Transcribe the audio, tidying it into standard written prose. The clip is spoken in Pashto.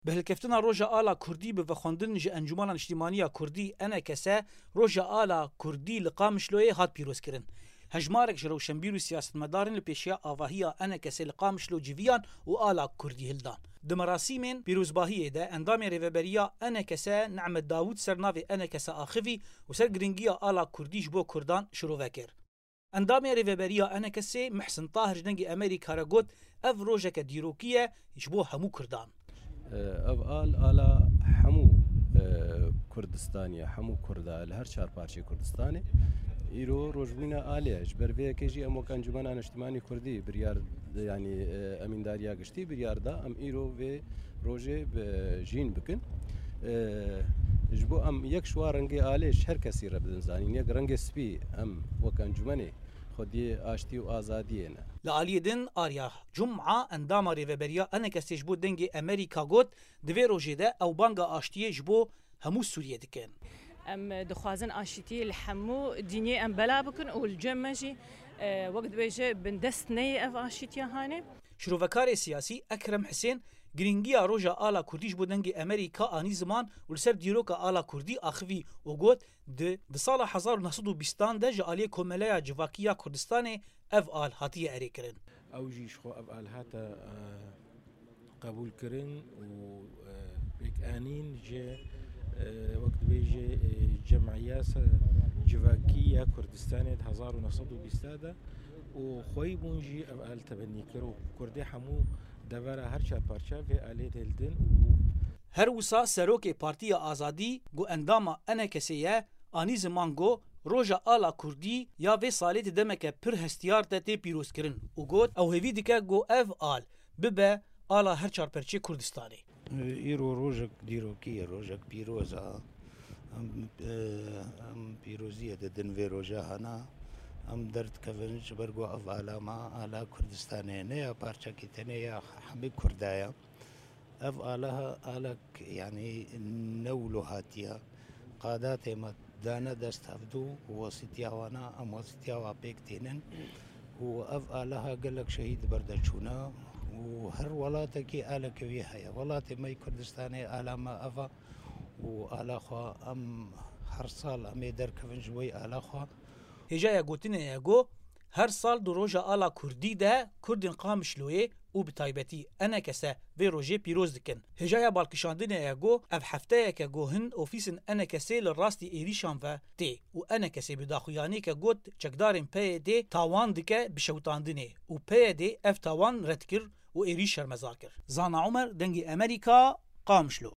بهلكفتنا روجا آلا كردي بفخوندن جي انجمان اجتماعية كردي انا كسا روجا آلا كردي لقامشلوية هات بيروز كرن هجمارك جلو شنبيرو سياسة مدارن لبيشيا آواهية انا كسا لقامشلو جيفيان و آلا كردي هلدان دمراسيمين بيروزباهية دا اندامي ريفابريا انا كسا نعمد داود سرنافي انا كسا آخفي وسر جرينجيا آلا كردي جبو كردان شروع فاكر اندامي ريفابريا انا كسا محسن طاهر جنجي امريكا راغوت اف روجك ديروكية يجبو همو كردان افعال آلا همو کردستانی همو کرده لهر چهار پارچه کردستانی ایرو روزبینا آلیه جبر وی کیجی امو کنجمان اجتماعی کردی بریار یعنی امین داریا گشتی بریار دا ام ایرو وی روزه بجین بکن جبو ام یک شوار رنگی آلیش هر کسی را بدن زانی یک رنگ سپی ام وکنجمانی خودی آشتی و آزادیه نه لعلی دن آریا جمعه اندام ریوبریا انا کسی جبو دنگ امریکا گوت دوی روژه ده او بانگا آشتیه جبو همو سوریه دکن ام دخوازن آشتیه الحمو دینیه ام بلا بکن و الجمجی وقت بیجه بندست نی اف آشتیه هانه شروفکار سیاسی اکرم حسین گرینگیا روژا آلا کردیش بو دنگ امریکا آنی زمان و لسر دیروکا آلا کردی آخوی و گوت ده سال 1920 ده جالی کوملیا جواکیا کردستان اف آل هاتیه اری کرن او جیش خو اف آل هاتا قبول کرن و بیک آنین جه وقت بیجه جمعیه جواکیا کردستان 1920 ده و خوی بونجی اف آل تبنی کرو کردی همو دواره هر چهار پارچه و آلی دلدن هر وسا سروک پارتی آزادی گو انداما انا کسیه آنی زمان گو روژا آلا کردی یا وی سالیت دمک پر هستیار تی پیروز کرن و گوت او هیوی دیکه گو اف آل ببه آلا هر چهار پرچه کردستانی ایرو روژک دیروکی روژک پیروزا ام پیروزیه دن وی روژا هانا ام درد کفنج برگو اف آلا ما آلا کردستانه نه یا پارچه کتنه یا همه کردایا اف آلا آلا يعني نولو هاتيا قادات ما دانا دست هفدو وسطيا وانا ام وسطيا وابيكتينن واف آلها قالك شهيد بردشونا وهر ولاتك آلك ويها ولات ما كردستاني آلا ما افا وآلا خوا ام هر سال امي دركفن جوي آلا خوا هجايا قوتين ياغو هر سال دو روژا آلا کردی ده کردین قامشلویه و بتایبتی انا کسا وی روژه پیروز دکن هجایا بالکشاندن یاگو اف هفته که گوهن اوفیسن انا کسی لراستی ایریشان و تی و انا کسی بداخویانی که گوت چکدارن پی دی تاوان دکه بشوتاندنه و پی دی اف تاوان ردکر و ایریش شرمزار کر زانا عمر دنگی امریکا قامشلو